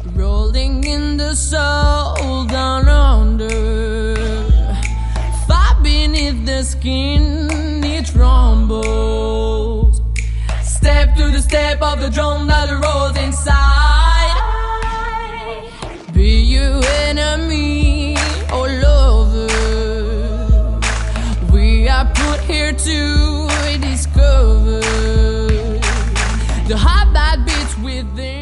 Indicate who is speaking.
Speaker 1: rolling in the soul down under. Far beneath the skin, it rumbles. Step to the step of the drum that rolls inside. Be you enemy or lover, we are put here to discover the heart that beats within.